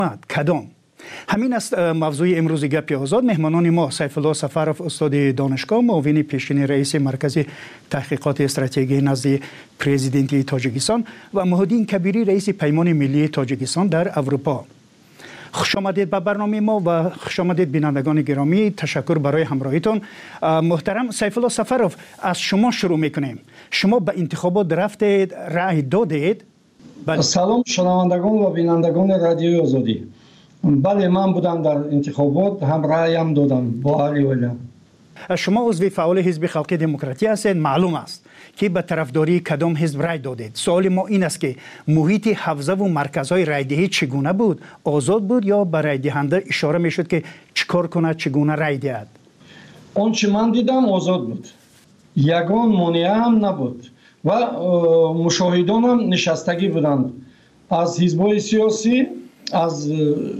کدام همین است موضوع امروز گپ آزاد. مهمانان ما سیف الله سفرов استاد دانشگاه، معاون پیشین رئیس مرکز تحقیقات استراتژی نزد پرزیدنت تاجیکستان و محمدین کبیری رئیس پیمان ملی تاجیکستان در اروپا. خوش آمدید به برنامه ما و خوش آمدید بینندگان گرامی. تشکر برای همراهیتون. محترم سیف الله سفرов، از شما شروع میکنیم. شما به انتخابات رفتید، رأی دادید. سلام شنوندگان و بینندگان رادیوی آزادی. بله، من بودم در انتخابات، هم رأیم دادم با علی ولی. شما عضو فعال حزب خلقی دموکراتی هستید. معلوم است که به طرفداری کدام حزب رأی دادید. سوال ما این است که محیط حوزه و مرکزهای رأیدهی چگونه بود؟ آزاد بود یا به رأی دهنده اشاره میشد که چیکار کنه، چگونه رأی دهد؟ آنچه من دیدم آزاد بود، یگان مانع هم نبود و مشاهدان هم نشستگی بودند از حزب‌های سیاسی، از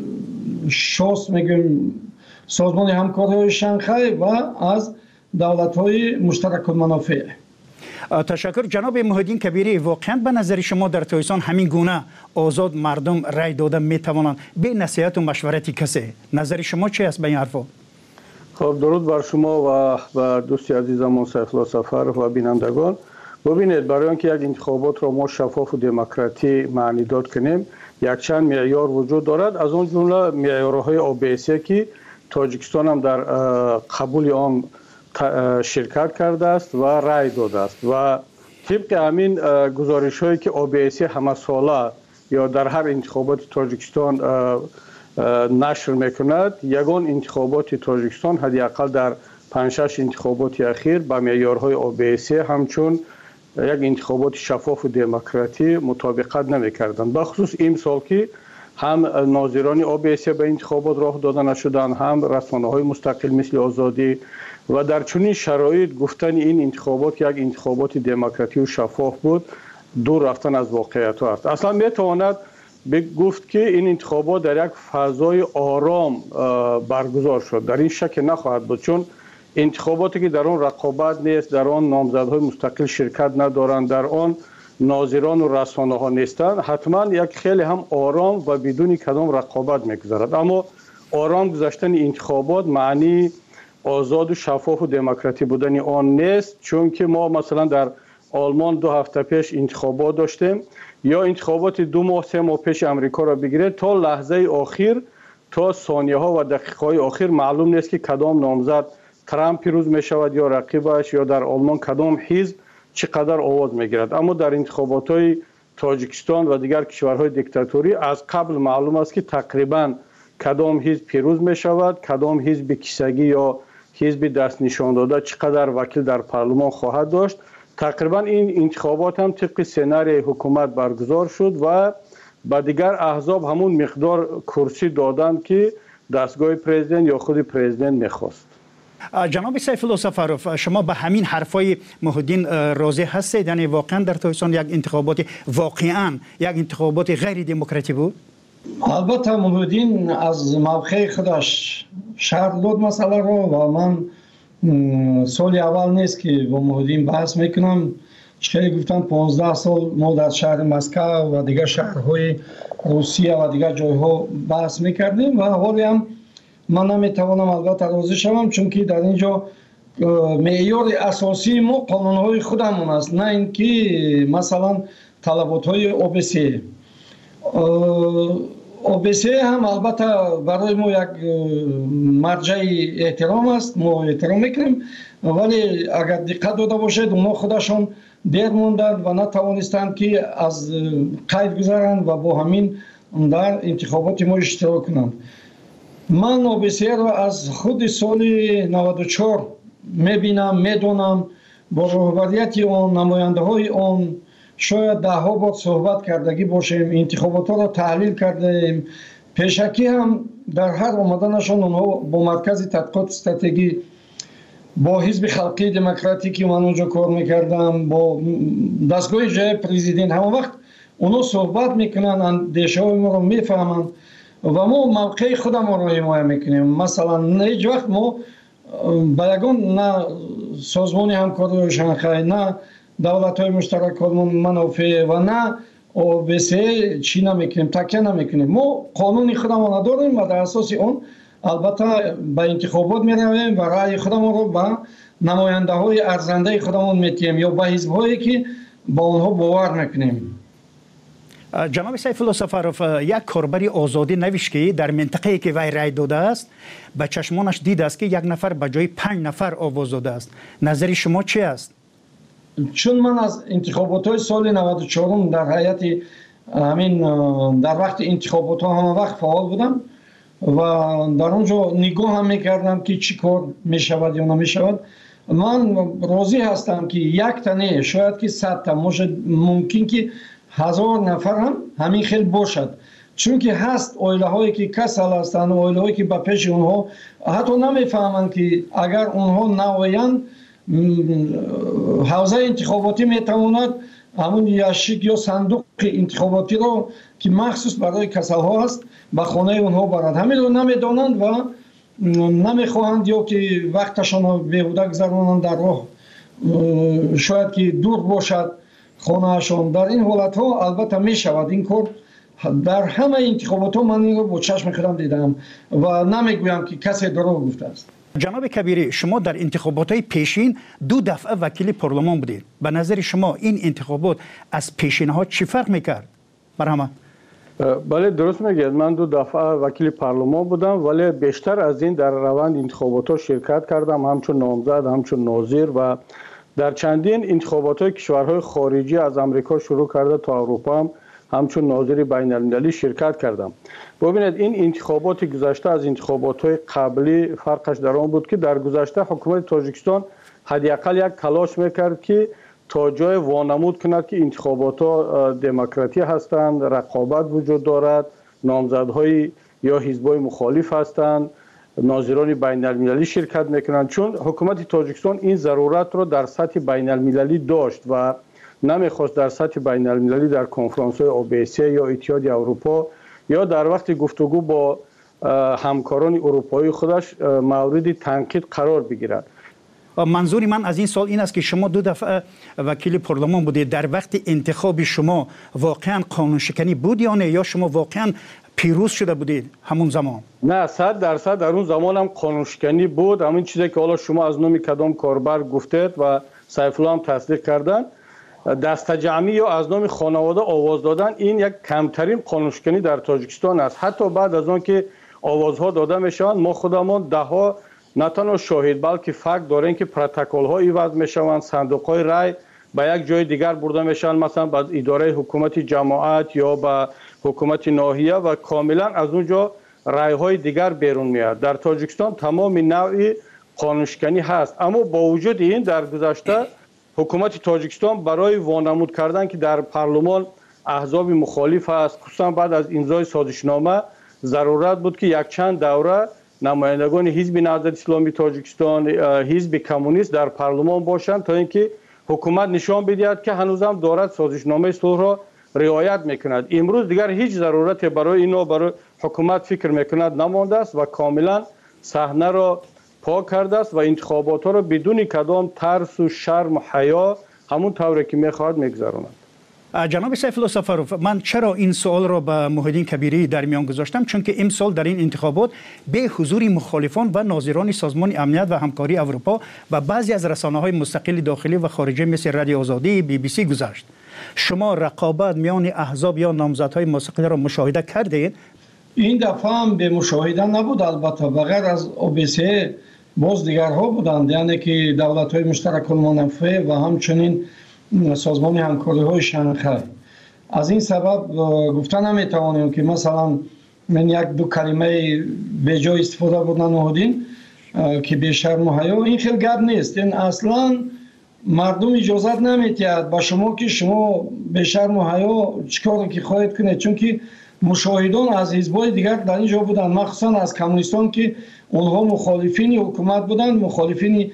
شاس میگیم سازمان همکاری شانگهای و از دولت‌های مشترک المنافع. تشکر. جناب محمدین کبیری، واقعا به نظر شما در تاجیکستان همین گونه آزاد مردم رأی داده میتوانند به نصیحت و مشورت کسی؟ نظر شما چی است به این حرفا؟ خب، درود بر شما و دوستی عزیزم سیف الله سفرов و بینندگان. ببینید، برای اینکه یک انتخابات را ما شفاف و دموکراتی معنی داد کنیم، یک چند معیار وجود دارد. از اون جمله معیارهای OBSE که تاجیکستان هم در قبول آن شرکت کرده است و رأی داده است و طبق همین گزارش هایی که OBSE همه ساله یا در هر انتخابات تاجیکستان نشر میکند، یگان انتخابات تاجیکستان حداقل در 5-6 انتخابات اخیر با معیارهای OBSE همچون یک انتخابات شفاف و دموکراتی مطابقت نمیکردند. بخصوص این سال که هم ناظران OBSE به انتخابات راه داده نشدند، هم رسانه‌های مستقل مثل آزادی، و در چنین شرایط گفتن این انتخابات یک انتخابات دموکراتی و شفاف بود دور رفتن از واقعیت است. اصلا میتواند گفت که این انتخابات در یک فضای آرام برگزار شد. در این شک نخواهد بود، چون انتخاباتی که در آن رقابت نیست، در آن نامزدهای مستقل شرکت ندارند، در آن ناظران و رسانه ها نیستند، حتما یک خیلی هم آرام و بدون کدام رقابت میگذرد. اما آرام گذشتن انتخابات معنی آزاد و شفاف و دموکراتی بودن آن نیست، چون که ما مثلا در آلمان 2 هفته پیش انتخابات داشتیم، یا انتخابات 2 ماه 3 ماه پیش امریکا را بگیرید، تا لحظه آخر، تا ثانیه ها و دقیقه های آخر معلوم نیست که کدام نامزد ترامپ پیروز می شود یا رقیبش، یا در آلمان کدام حزب چقدر آواز می گیرد. اما در انتخابات های تاجیکستان و دیگر کشورهای دیکتاتوری از قبل معلوم است که تقریبا کدام حزب پیروز می شود، کدام حزب کیسگی یا حزب دست نشان داده چقدر وکیل در پارلمان خواهد داشت. تقریبا این انتخابات هم طبق سناریوی حکومت برگزار شد و با دیگر احزاب همون مقدار کرسی دادند که دستگاه پرزیدنت یا خود پرزیدنت میخواست. جناب سیف الله سفرов، شما به همین حرفای محمدین راضی هستید؟ یعنی واقعا در تاجیکستان یک انتخابات غیر دموکراتی بود؟ البته محمدین از موقع خودش شرح داد مسئله رو و من سال اول نیست که با محمدین بحث میکنم. خیلی گفتن 15 سال ما در شهر مسکو و دیگر شهرهای روسیه و دیگر جایها بحث میکردیم و حالی هم من نمیتوانم البته راضی شوم، چون که در اینجا معیار اساسی ما قانونهای خودمون است، نه اینکه مثلا طلباتهای OBSE. OBSE هم البته برای ما یک مرجع احترام است، ما احترام میکنیم، ولی اگر دقت داده باشید اونا خودشان دیر موندند و نتوانستند که از قید گذارند و با همین در انتخابات ما اشتراک کنند. من OBSE رو از خود سال 94 میبینم، میدونم، با رهبریت آن، نماینده های آن شاید 10 بار صحبت کردگی باشیم، انتخابات ها را تحلیل کردیم. پیشکی هم در هر آمدنشان اونها با مرکز تحقیقات استراتژی، با حزب خلقی دموکراتی که من اونجا کار میکردم، با دستگاه جای پرزیدنت، همه وقت اونها صحبت میکنن، اندیشه های ما رو میفهمند و ما موقع خودم رو حمایت میکنیم. مثلا هیچ وقت ما با یگان نه سازمان همکاری شانگهای، نه دولت‌های مشترک المنافع و نه ОБС چی نمیکنیم، تکیه نمیکنیم. ما قانون خودمان داریم و در اساس اون البته به انتخابات میرویم و رأی خودمان رو به نماینده های ارزنده خودمان میتیم یا به حزب هایی که با اونها باور میکنیم. جناب سیف الله سفروف، یک کاربری آزادی نوشت که در منطقه‌ای که وی رای داده است به چشمانش دیده است که یک نفر به جای 5 نفر آواز داده است. نظر شما چی است؟ چون من از انتخابات های سال 94 در هیئت همین در وقت انتخابات ها همه وقت فعال بودم و در اونجا نگاه هم میکردم که چی کار میشود یا نمیشود. من راضی هستم که یک تنه شاید که 100 تا ممکن که 1000 نفر هم همین خیلی باشد، چون که هست اویله هایی که کسل هستند، اویله هایی که به پیش اونها حتی نمیفهمند که اگر اونها نوایند حوزه انتخاباتی میتواند همون یاشیک یا صندوق انتخاباتی رو که مخصوص برای کسل ها هست به خانه اونها برند. همین رو نمیدانند و نمیخواهند یا که وقتشان رو بیهوده گذرانند در راه، شاید که دور باشد خانهشان. در این حالت ها البته می شود این کار. در همه انتخابات ها من این رو با چشم خودم دیدم و نمیگویم که کسی دروغ گفته است. جناب کبیری، شما در انتخابات های پیشین 2 دفعه وکیل پارلمان بودید. به نظر شما این انتخابات از پیشین ها چی فرق میکرد؟ مرحمت. بله درست میگید، من 2 دفعه وکیل پارلمان بودم ولی بیشتر از این در روند انتخابات ها شرکت کردم، همچون نامزد، همچون ناظر و در چندین انتخابات های کشورهای خارجی از امریکا شروع کرده تا اروپا هم همچون ناظر بین المللی شرکت کردم. ببینید این انتخابات گذشته از انتخابات های قبلی فرقش در آن بود که در گذشته حکومت تاجیکستان حداقل یک تلاش میکرد که تا جای وانمود کند که انتخابات ها دموکراتی هستند، رقابت وجود دارد، نامزدهای یا حزبای مخالف هستند، ناظران بین المللی شرکت میکنند. چون حکومت تاجیکستان این ضرورت رو در سطح بین المللی داشت و نمیخواست در سطح بین المللی در کنفرانس های OBSE یا اتحاد اروپا یا در وقت گفتگو با همکاران اروپایی خودش مورد تنقید قرار بگیرد. منظور من از این سال این است که شما 2 دفعه وکیل پارلمان بودید. در وقت انتخاب شما واقعا قانون شکنی بود یا نه، یا شما واقعا پیروز شده بودید همون زمان؟ نه 100% در اون زمان هم قانون شکنی بود. همین چیزی که حالا شما از نام کدام کاربر گفتید و سیف الله هم تصدیق کردن، دست جمعی یا از نام خانواده آواز دادن این یک کمترین قانون شکنی در تاجیکستان است. حتی بعد از آن که آوازها داده میشوند ما خودمان دهها نه تنها شاهد بلکه فکت داریم که پروتکل ها عوض میشوند، صندوق های رای به یک جای دیگر برده میشن، مثلا به اداره حکومت جماعت یا به حکومت ناحیه و کاملا از اونجا رای های دیگر بیرون میاد. در تاجیکستان تمام نوع قانون شکنی هست، اما با وجود این در گذشته حکومت تاجیکستان برای وانمود کردن که در پارلمان احزاب مخالف است، خصوصا بعد از امضای سازشنامه ضرورت بود که یک چند دوره نمایندگان حزب نهضت اسلامی تاجیکستان، حزب کمونیست در پارلمان باشند تا اینکه حکومت نشان بدهد که هنوزم دارد سازشنامه صلح را رعایت میکند. امروز دیگر هیچ ضرورت برای اینا برای حکومت فکر میکند نمانده است و کاملا صحنه را پاک کرده است و انتخابات ها را بدون کدام ترس و شرم و حیا همون طوری که میخواهد میگذراند. جناب سیف الله سفروف، من چرا این سوال را به محیدین کبیری در میان گذاشتم؟ چون که امسال در این انتخابات به حضور مخالفان و ناظران سازمان امنیت و همکاری اروپا و بعضی از رسانه‌های مستقل داخلی و خارجی مثل رادیو آزادی، BBC گذشت. شما رقابت میان احزاب یا نامزدهای مستقل را مشاهده کردید؟ این دفعه هم به مشاهده نبود، البته بغیر از OBSE باز دیگرها بودند، یعنی که دولت‌های مشترک المنافع و همچنین سازمان همکاری های شانگهای. از این سبب گفتن نمیتوانیم که مثلا من 1-2 کلمه به جای استفاده بودن نهادین که به شرم و حیا، این خیلی گپ نیست. این اصلا مردم اجازت نمیدهد با شما که شما به شرم و حیا چیکار که خواهید کنید، چون که مشاهدان از حزب‌های دیگر در اینجا بودن، مخصوصا از کمونیستان که اونها مخالفین حکومت بودند، مخالفین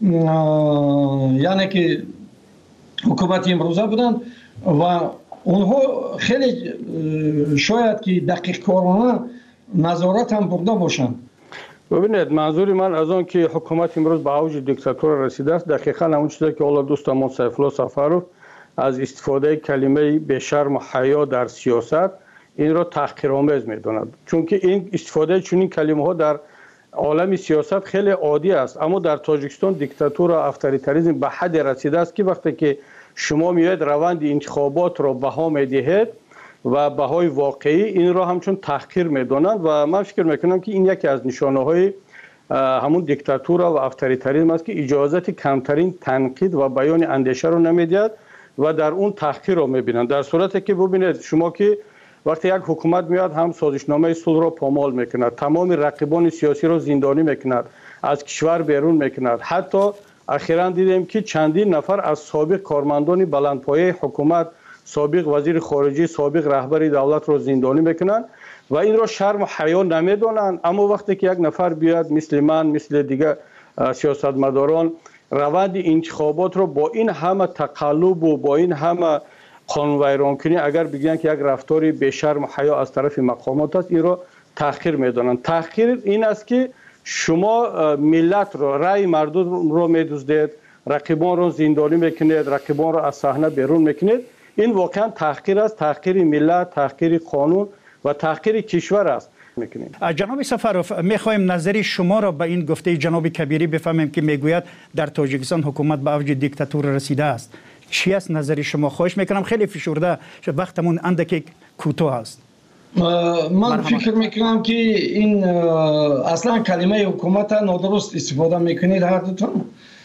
یعنی که حکومت امروزه بودند و اونها خیلی شاید که دقیق کارانه نظارت هم برده باشند. ببینید منظور من از آن که حکومت امروز به اوج دیکتاتور رسیده است دقیقاً همون چیزی که حالا دوست ما سیف الله سفروف از استفاده کلمه به شرم و حیا در سیاست این را تحقیرآمیز می‌دانند، چون که این استفاده چنین کلمه‌ها در عالم سیاست خیلی عادی است. اما در تاجیکستان دیکتاتور و افطاریتاریسم به حد رسیده است که وقتی که شما میاید روند انتخابات را بها میدهید و بهای واقعی این را همچون تحقیر میدانند و من فکر میکنم که این یکی از نشانه‌های همون دیکتاتور و افطاریتاریسم است که اجازت کمترین تنقید و بیان اندیشه را نمیدهد و در اون تحقیر را میبینند. در صورتی که ببینید شما که وقتی یک حکومت میاد هم سازشنامه صلح را پامال میکند، تمام رقیبان سیاسی را زندانی میکند، از کشور بیرون میکند. حتی اخیراً دیدیم که چندین نفر از سابق کارمندان بلندپایه حکومت، سابق وزیر خارجه، سابق رهبر دولت را زندانی میکنند و این را شرم و حیا نمیدانند. اما وقتی که یک نفر بیاد مثل من، مثل دیگر سیاستمداران روند انتخابات را با این همه تقلب و با این همه قانون ویران کنی اگر بگن که یک رفتاری به شرم و حیا از طرف مقامات است، این را تحقیر میدانند. تحقیر این است که شما ملت را، رأی مردم را میدزدید، رقیبان را زندانی میکنید، رقیبان را از صحنه بیرون میکنید. این واقعا تحقیر است، تحقیر ملت، تحقیر قانون و تحقیر کشور است. جناب سفروف، میخوایم نظری شما را به این گفته جناب کبیری بفهمیم که میگوید در تاجیکستان حکومت به اوج دیکتاتور رسیده است. چی است نظری شما؟ خواهش میکنم، خیلی فشرده وقتمون اندکی کوتاه است. من فکر میکنم که این اصلا کلمه حکومت نادرست استفاده میکنید هر دوتون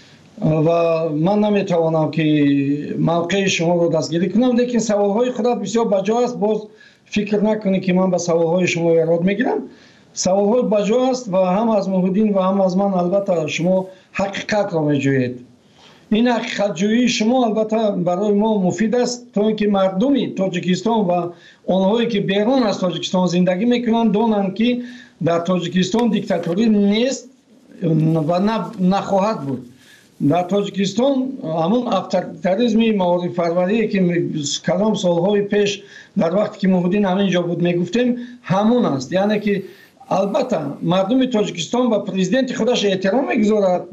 و من نمیتوانم که موقع شما رو دستگیری کنم، لیکن سوالهای خودت بسیار بجا است. باز فکر نکنید که من به سوالهای شما ایراد میگیرم. سوالهای بجا است و هم از موحدین و هم از من البته شما حقیقت را میجویید. این حقیقت جویی شما البته برای ما مفید است تا اینکه مردمی تاجیکستان و آنهایی که بیرون از تاجیکستان زندگی میکنند دانند که در تاجیکستان دیکتاتوری نیست و نخواهد بود. در تاجیکستان همون افطاریتاریسم معارف پروری که کلام سالهای پیش در وقتی که موحدین همینجا بود میگفتیم همون است. یعنی که البته مردم تاجیکستان و پرزیدنت خودش احترام میگذارد.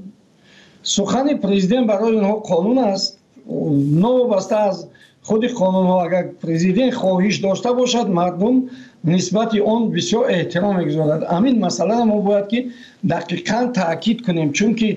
سخن پرزیدنت برای اونها قانون است. نوابسته از خود قانون ها اگر پرزیدنت خواهش داشته باشد مردم نسبت آن بسیار احترام میگذارد. همین مسئله ما باید که دقیقاً تاکید کنیم، چون که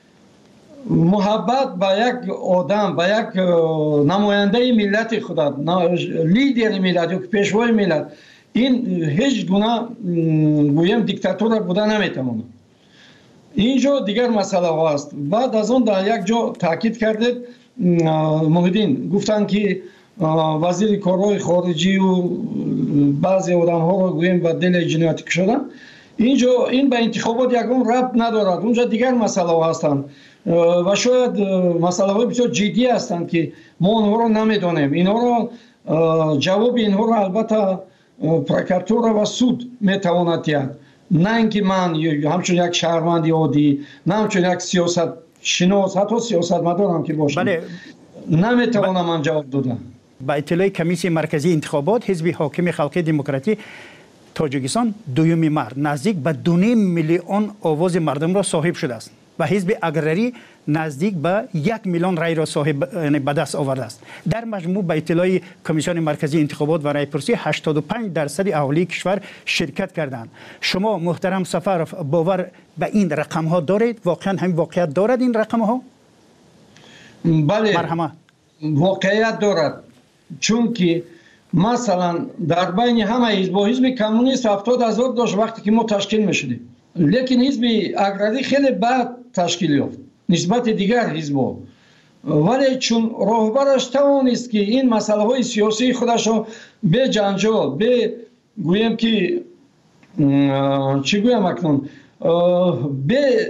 محبت به یک آدم، به یک نماینده ملت خودت، لیدر ملت یا پیشوای ملت، این هیچ گونه گویم دیکتاتور بوده نمیتواند. اینجا دیگر مسئله ها است. بعد از اون در یک جا تاکید کردید موحدین گفتن که وزیر کارهای خارجی و بعضی آدم ها رو گویم به دل جنایتی کشیدن. اینجا این به انتخابات یکم ربط ندارد. اونجا دیگر مسئله ها هستند و شاید مسئله های بسیار جدی هستند که ما اونها رو نمیدانیم. اینها رو جواب اینها رو البته پروکراتور و سود میتواند دهد، نه اینکه من همچون یک شهروند عادی، نه همچون یک سیاست شناس، حتی سیاستمدارم که باشم، بله، نمیتوانم من جواب دادم. با اطلاع کمیسیون مرکزی انتخابات حزب حاکم خلقی دموکراتی تاجیکستان دوم مرد نزدیک به 2.5 میلیون آواز مردم را صاحب شده است و حزب اگرری نزدیک به 1 میلیون رای را صاحب به دست آورده است. در مجموع به اطلاع کمیسیون مرکزی انتخابات و رایپرسی 85% اهالی کشور شرکت کردند. شما محترم سفروف باور به این رقم ها دارید؟ واقعا هم واقعیت دارد این رقم ها؟ بله، مرحمت. واقعیت دارد، چون که مثلا در بین همه حزب کمونیست 70,000 داشت وقتی که ما تشکیل میشدیم، لیکن حزب اگرری خیلی بعد تشکیل یافت نسبت دیگر حزب‌ها، ولی چون راهبرش توانست که این مسئله های سیاسی خودش را به جنجال، به گویم که چی گویم اکنون، به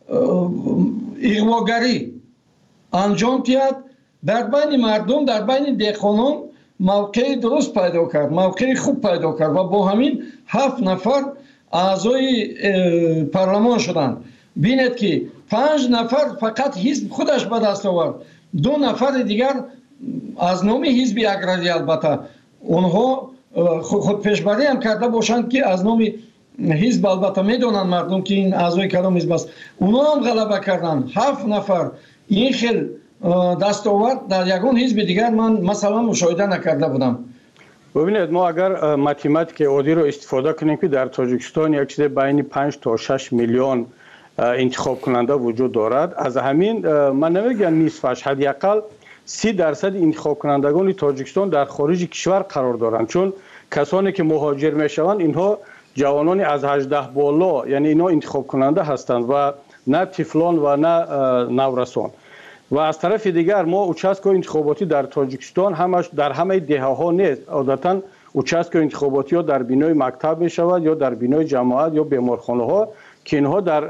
اغواگری انجام دهد، در بین مردم، در بین دهقانان موقع درست پیدا کرد، موقع خوب پیدا کرد و با همین 7 نفر اعضای پارلمان شدند. بینید که 5 نفر فقط حزب خودش به دست آورد، 2 نفر دیگر از نام حزب اگرری، البته اونها خود پیشبری هم کرده باشند که از نام حزب، البته میدونن مردم که این اعضای کدام حزب است، اونها هم غلبه کردند. 7 نفر این خیل دستاورد در یگان حزب دیگر من مثلا مشاهده نکرده بودم. ببینید ما اگر ماتماتیک عادی رو استفاده کنیم که در تاجیکستان یک چیز بین 5 تا 6 میلیون انتخاب کننده وجود دارد، از همین من نمیگم نصفش، حداقل 30% انتخاب کنندگان تاجیکستان در خارج کشور قرار دارند، چون کسانی که مهاجر میشوند اینها جوانان از 18 بالا، یعنی اینا انتخاب کننده هستند و نه طفلان و نه نورسان. و از طرف دیگر ما اوچاسکو انتخاباتی در تاجیکستان همش در همه دهه ها نیست، عادتا اوچاسکو انتخاباتی ها در بینای مکتب می شود یا در بینای جماعت یا بیمارخانه ها که اینها در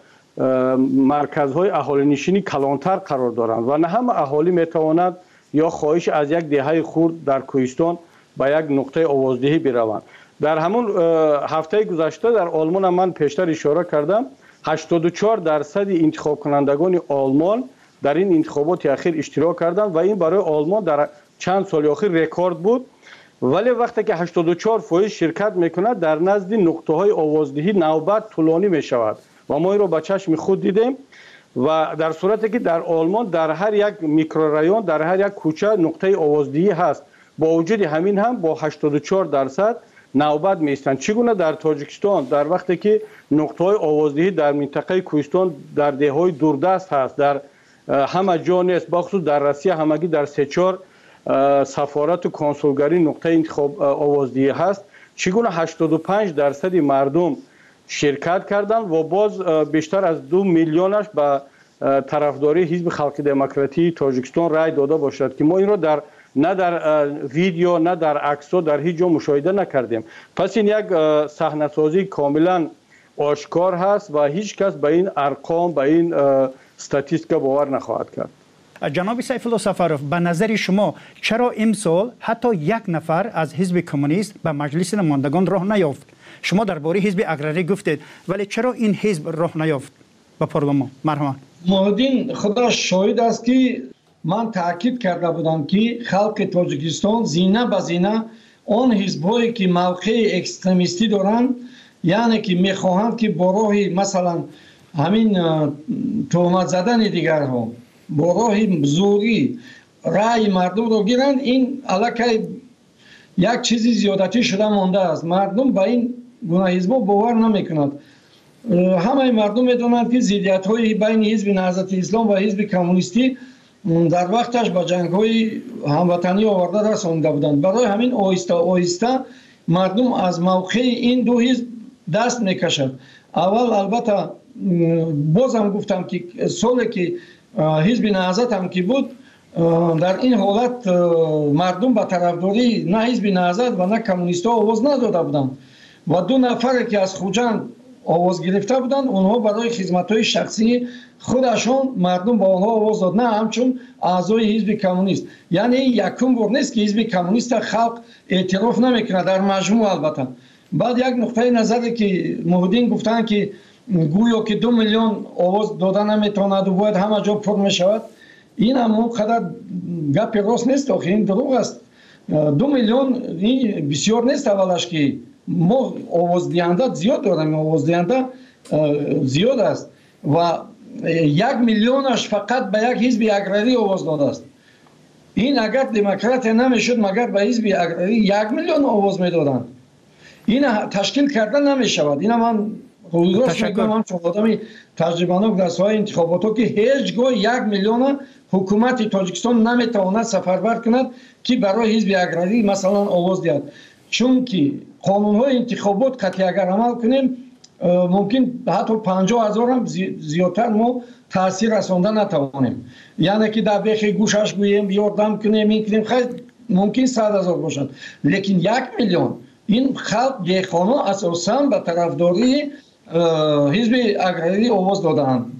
مرکزهای اهالی نشینی کلانتر قرار دارند و نه همه اهالی می توانند یا خواهش از یک دهه خرد در کوهستان به یک نقطه آوازدهی بروند. در همون هفته گذشته در آلمان من پیشتر اشاره کردم 84% انتخاب کنندگان آلمان در این انتخابات اخیر اشتراک کردند و این برای آلمان در چند سال اخیر رکورد بود. ولی وقتی که 84% شرکت میکند در نزد نقطه های آوازدهی نوبت طولانی می شود و ما این رو به چشم خود دیدیم و در صورتی که در آلمان در هر یک میکرورایون در هر یک کوچه نقطه آوازدهی هست، با وجود همین هم با 84% نوبت میستند. چگونه در تاجیکستان در وقتی که نقطه های آوازدهی در منطقه کوهستان در دههای دوردست هست، در همه جا نیست، بخصوص در روسیه همگی در 3-4 سفارت و کنسولگری نقطه انتخاب آوازدهی هست، چگونه 85% مردم شرکت کردند و باز بیشتر از 2 میلیونش به طرفداری حزب خلق دموکراتی تاجیکستان رای داده باشد که ما این را نه در ویدیو نه در عکس‌ها در هیچ جا مشاهده نکردیم. پس این یک صحنه‌سازی کاملا آشکار هست و هیچ کس به این ارقام به این استاتیستیک باور نخواهد کرد. جناب سیف الله سفرов به نظر شما چرا امسال حتی یک نفر از حزب کمونیست به مجلس نمایندگان راه نیافت؟ شما درباره حزب اقراری گفتید ولی چرا این حزب راه نیافت به پارلمان؟ مرحبا. محمدین خدا شاهد است که من تاکید کرده بودم که خلق تاجیکستان زینه به زینه آن حزب‌هایی که موقع اکستریمیستی دارند، یعنی که میخواهند که با راه مثلا همین تهمت زدن دیگرها با راه زوری رای مردم رو گیرند، این علاقه یک چیزی زیادتی شده مانده است. مردم با این گونه حزب‌ها باور نمی‌کنند. همه مردم می‌دانند که ضدیت‌های بین حزب نهضت اسلام و حزب کمونیستی در وقتش با جنگ‌های هموطنی آورده رسانده بودند. برای همین آهسته آهسته مردم از موقع این دو حزب دست می‌کشند. اول البته بازم گفتم که سالی که حزب نهضت هم که بود، در این حالت مردم به طرفداری نه حزب نهضت و نه کمونیست‌ها آواز نداده بودند و 2 نفر که از خوجند آواز گرفته بودند اونها برای خدمت‌های شخصی خودشون مردم با آنها آواز داد، نه همچون اعضای حزب کمونیست. یعنی یکم بار نیست که حزب کمونیست خلق اعتراف نمیکنه در مجموع. البته بعد یک نقطه نظری که محمدین گفتن که گویا که 2 میلیون آواز دادن نمیتواند و باید همه جا پر میشود، این هم اونقدر گپ راست نیست، آخه این دروغ است. 2 میلیون این بسیار نیست. اولش که ما آواز دهنده زیاد داریم، آواز دهنده زیاد است و 1 میلیونش فقط به یک حزب اقراری آواز داده است. این اگر دموکرات نمیشد مگر به حزب اقراری 1 میلیون آواز میدادند. این تشکیل کردن نمیشود. این من راست میگم، هم چون آدمی تجربه‌ناک در ساحه انتخابات که هیچگاه 1 میلیون حکومت تاجیکستان نمیتواند سفربر کند که برای حزب اقراری مثلا آواز دهد، چون که قانون‌های انتخابات قطعی اگر عمل کنیم ممکن حتی 50,000 هم زیادتر ما تاثیر رسانده نتوانیم. یعنی که در بیخ گوشش گوییم یاردم کنیم این کنیم، خیلی ممکن 100,000 باشد، لیکن 1 میلیون این خلق دهقانا اساساً به طرفداری حزب اقراری آواز دادند.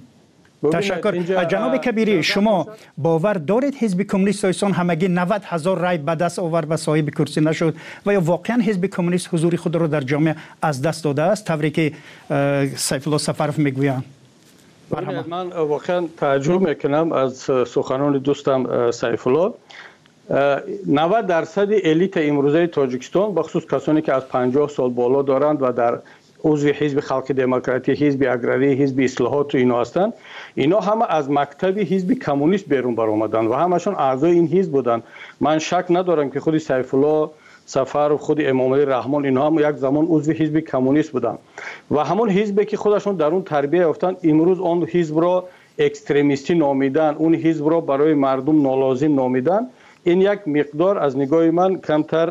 تشکر. جناب کبیری، شما باور دارید حزب کمونیست تاجیکستان همگی 90,000 رای به دست آورد و صاحب کرسی نشد و یا واقعا حزب کمونیست حضور خود را در جامعه از دست داده است طوری که سیف الله سفرov میگویند؟ من واقعا تعجب میکنم از سخنان دوستم سیف الله. 90% الیت امروزه تاجیکستان بخصوص کسانی که از 50 سال بالا دارند و در عضو حزب خلق دموکراتی، حزب اگراری، حزب اصلاحات و اینا هستند. اینا همه از مکتب حزب کمونیست بیرون بر آمدن و همشون اعضای این حزب بودن. من شک ندارم که خود سیف الله سفر و خود امام علی رحمان اینها هم یک زمان عضو حزب کمونیست بودن و همون حزبی که خودشون در اون تربیت یافتن امروز اون حزب را اکستریمیستی نامیدن، اون حزب را برای مردم نالازم نامیدن. این یک مقدار از نگاه من کمتر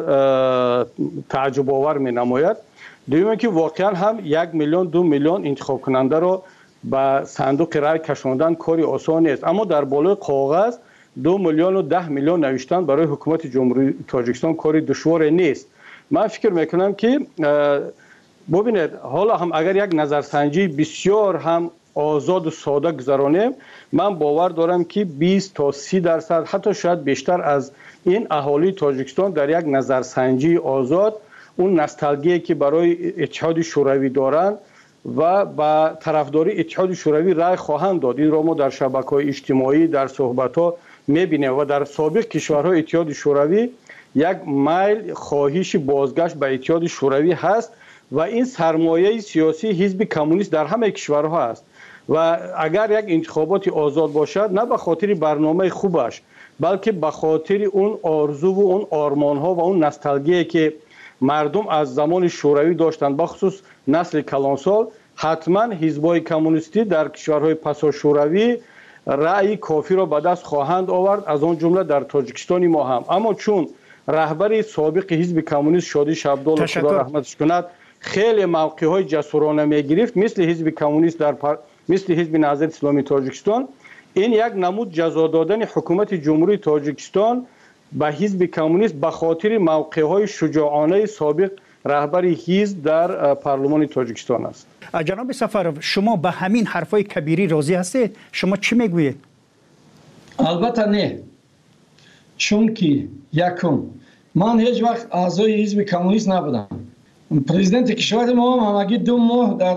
تعجب آور می نماید. دوم که واقعا هم 1 میلیون 2 میلیون انتخاب کننده را به صندوق رای کشاندن کاری آسان نیست، اما در بالای کاغذ 2 میلیون و 10 میلیون نوشتن برای حکومت جمهوری تاجیکستان کاری دشوار نیست. من فکر میکنم که ببینید حالا هم اگر یک نظرسنجی بسیار هم آزاد و ساده گذرانیم، من باور دارم که 20 تا 30% حتی شاید بیشتر از این اهالی تاجیکستان در یک نظرسنجی آزاد اون نوستالژی که برای اتحاد شوروی دارند و با طرفداری اتحاد شوروی رای خواهند داد. این را ما در شبکه‌های اجتماعی در صحبت‌ها می‌بینیم و در سابق کشورهای اتحاد شوروی یک میل خواهش بازگشت به اتحاد شوروی هست و این سرمایه سیاسی حزب کمونیست در همه کشورها است و اگر یک انتخابات آزاد باشد نه به خاطر برنامه خوبش بلکه به خاطر اون آرزو و اون آرمان‌ها و اون نوستالژی که مردم از زمان شوروی داشتند، بخصوص نسل کلانسال، حتما حزب‌های کمونیستی در کشورهای پسا شوروی رأی کافی را به دست خواهند آورد، از آن جمله در تاجیکستان ما هم. اما چون رهبر سابق حزب کمونیست شادی شبدال خدا رحمتش کند خیلی موقع‌های جسورانه می‌گرفت مثل حزب کمونیست مثل حزب نهضت اسلامی تاجیکستان، این یک نمود جزا دادن حکومت جمهوری تاجیکستان به حزب کمونیست به خاطر موقع‌های شجاعانه سابق رهبر حزب در پارلمان تاجیکستان است. جناب سفرов شما به همین حرفای کبیری راضی هستید؟ شما چی میگویید؟ البته نه، چون که یکم من هیچ وقت اعضای حزب کمونیست نبودم. پرزیدنت کشور ما همگی 2 ماه در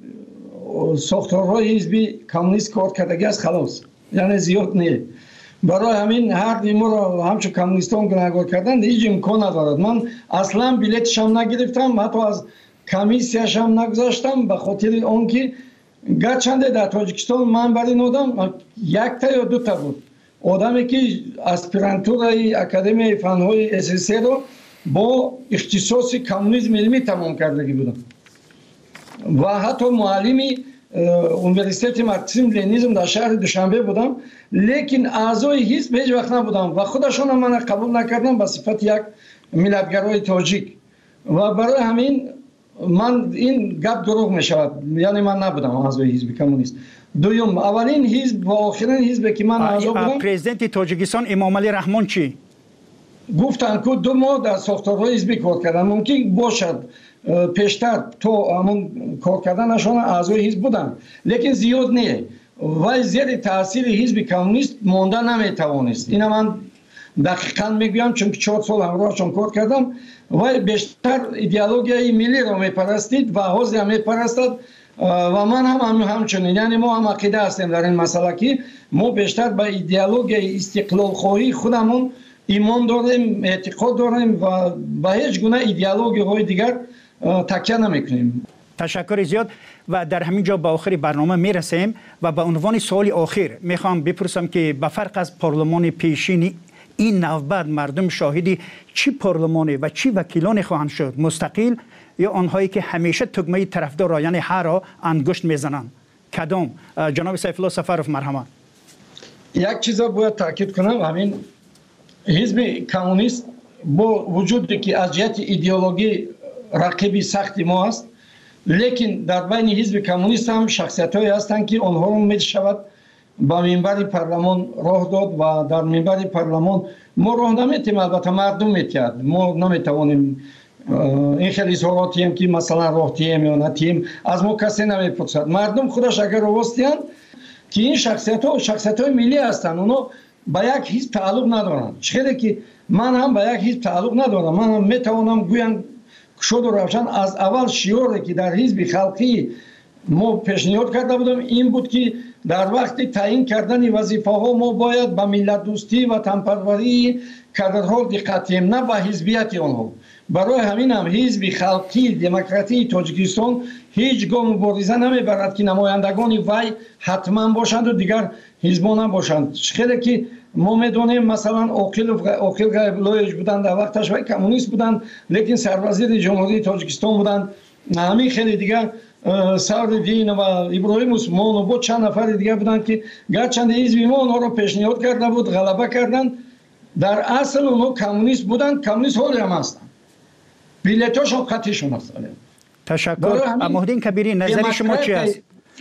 ساختارهای حزب کمونیست کار کردگی است، خلاص، یعنی زیاد نه. برای همین هر دیمو را همچون کمونیستان گناهکار کردن هیچ امکان ندارد. من اصلا بلیتش هم نگرفتم، حتی از کمیسیاش هم نگذاشتم به خاطر آنکه گرچنده در تاجیکستان من برای نودم 1 تا یا 2 تا بود آدمی که اسپیرانتورای اکادمی فنهای SSC رو با اختصاص کمونیسم علمی تمام کردگی بودم و حتی معلمی اونیورسیت مارکسیسم لنینیسم در شهر دوشنبه بودم، لیکن اعضای حزب هیچ وقت نبودم و خودشون هم من قبول نکردم به صفت یک ملتگرای تاجیک و برای همین من این گپ دروغ می شود، یعنی من نبودم اعضای حزب کمونیست. دوم، اولین حزب و آخرین حزب که من اعضا بودم پرزیدنت تاجیکستان امام علی رحمان چی گفتن که 2 ماه در ساختارهای حزبی کار کردن، ممکن باشد پیشتر تو همون کار کردنشان اعضای حزب بودن لیکن زیاد نه و زیر تاثیر حزب کمونیست مانده نمیتوانست. اینا من دقیقاً میگویم چون 4 سال همراهشون کار کردم و بیشتر ایدئولوژی ملی را میپرستید و حزب هم میپرستد و من هم همچنین، یعنی ما هم عقیده هستیم در این مسئله که ما بیشتر به ایدئولوژی استقلال خواهی خودمون ایمان داریم، اعتقاد داریم و به هیچ گونه ایدئولوژی های دیگر تکیه نمیکنیم. تشکر زیاد و در همین جا به آخر برنامه میرسیم و به عنوان سوال آخر میخوام بپرسم که به فرق از پارلمان پیشین این نوبت مردم شاهدی چی پارلمانی و چی وکیلانی خواهند شد، مستقل یا آنهایی که همیشه تگمه طرفدار را یعنی هر را انگشت میزنند؟ کدام؟ جناب سیف الله سفرov مرحمت. یک چیز باید تاکید کنم، همین حزب کمونیست با وجودی که از جهت ایدئولوژی رقیبی سخت ما است، لیکن در بین حزب کمونیست هم شخصیت‌هایی هستند که آنها را می‌شود با منبر پارلمان راه داد و در منبر پارلمان ما راه نمی‌تیم، البته مردم می‌تید، ما نمی‌توانیم این خیلی اظهاراتی هم که مثلا راه تیم یا نتیم از ما کسی نمی‌پرسد. مردم خودش اگر راستیان که این شخصیت‌های ملی هستند، اونا به یک حزب تعلق ندارند، چه که من هم به یک حزب تعلق ندارم. من هم می‌توانم گویم شد و روشن از اول شعاری که در حزب خلقی ما پیشنهاد کرده بودم این بود که در وقت تعیین کردن وظیفه‌ها ما باید به ملت دوستی و وطنپروری کادرها دقت کنیم، نه به حزبیت آنها. برای همین هم حزب خلقی دموکراتی تاجیکستان هیچ گاه مبارزه نمیبرد که نمایندگان وی حتما باشند و دیگر حزبان هم باشند. خیلی که ما میدونیم مثلا عاقل غیب‌الله بودند، در وقتش وی کمونیست بودند لیکن سروزیر جمهوری تاجیکستان بودند. همین خیلی دیگر سعدالدین و ابراهیم عثمان و بود چند نفر دیگر بودند که گرچند حزب ما اونها را پیشنهاد کرده بود غلبه کردند، در اصل اونها کمونیست بودند، کمونیست حالی هم هستند، بیلیتاشون قطعیشون هست. تشکر. محمدین کبیری نظر شما چی است؟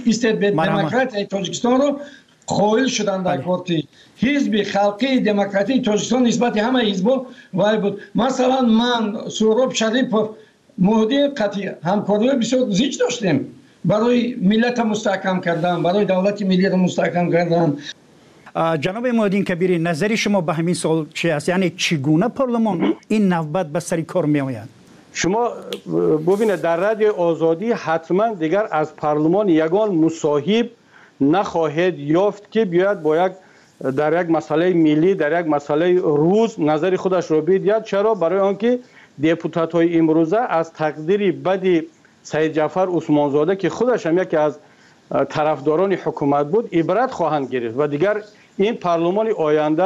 دموکرات تاجیکستان رو قائل شدند در کارت حزب خلقی دموکراتی تاجیکستان نسبت همه حزب‌ها وای بود. مثلا من سهراب شریفов مهدی قطعی همکاری بسیار زیاد داشتیم برای ملت مستحکم کردن، برای دولت ملی را مستحکم کردن. جناب محمدین کبیری نظر شما به همین سوال چی است؟ یعنی چگونه پارلمان این نوبت به سر کار می آید؟ شما ببینید در رادیو آزادی حتما دیگر از پارلمان یگان مصاحب نخواهد یافت که بیاید با در یک مسئله ملی، در یک مسئله روز نظر خودش را بگوید. چرا؟ برای آنکه دپوتات های امروزه از تقدیر بد سید جعفر عثمانزاده که خودش هم یکی از طرفداران حکومت بود عبرت خواهند گرفت و دیگر این پارلمان آینده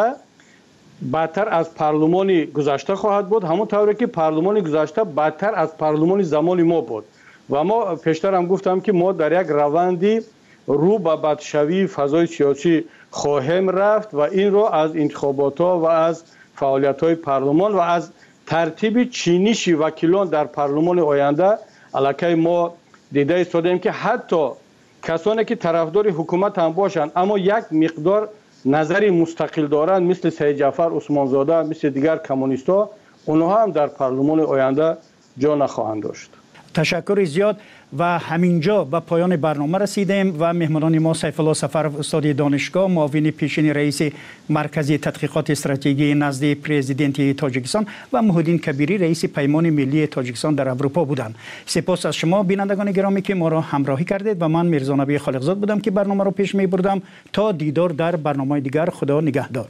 بدتر از پارلمان گذشته خواهد بود، همون طوری که پارلمان گذشته بدتر از پارلمان زمان ما بود. و ما پیشتر هم گفتم که ما در یک روندی رو به بدشوی فضای سیاسی خواهیم رفت و این رو از انتخابات ها و از فعالیت های پارلمان و از ترتیب چینش وکیلان در پارلمان آینده علاکه ما دیده ایستادیم که حتی کسانی که طرفدار حکومت هم باشند اما یک مقدار نظری مستقل دارند مثل سید جعفر عثمانزاده، مثل دیگر کمونیست‌ها، اونها هم در پارلمان آینده جا نخواهند داشت. تشکر زیاد. و همینجا به پایان برنامه رسیدیم و مهمانان ما سیفالله سفرov استاد دانشگاه، معاون پیشین رئیس مرکز تحقیقات استراتژی نزد پرزیدنت تاجیکستان و محمدین کبیری رئیس پیمان ملی تاجیکستان در اروپا بودند. سپاس از شما بینندگان گرامی که ما را همراهی کردید و من میرزا نبی خالقزاد بودم که برنامه را پیش می بردم. تا دیدار در برنامه دیگر، خدا نگهدار.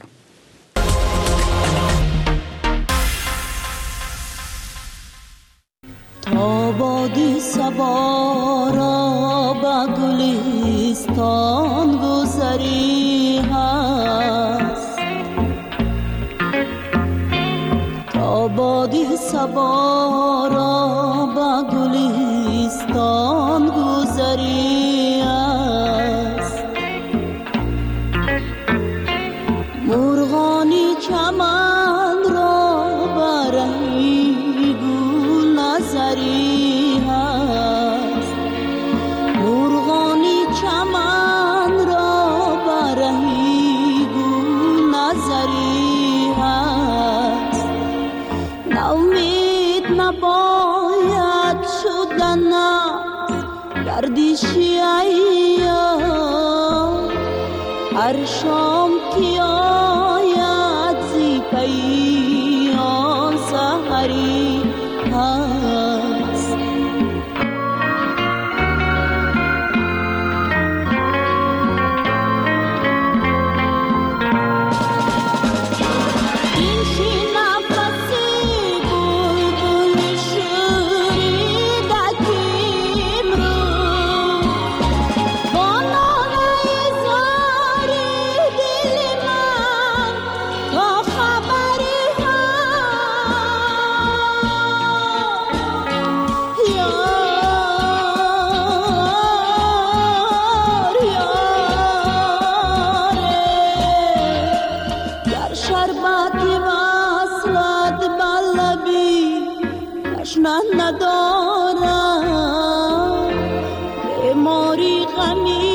آبادی صبا را به گلستان گذری هست، آبادی صبا را به گلستان گذری هست، مرغانی چمن را برهی گل نظری هست، مرغانی چمن را برهی گل نظری هست، نومید نباید شدن گردشی ایام، هر شام که آید زی پیان سحری هست. این شی نفسی بلبل شوریده کیم رو، با ناله زاری دل من تا خبری هست. در شربتی وصلت بلبی تشنه ندارم، بیماری غمی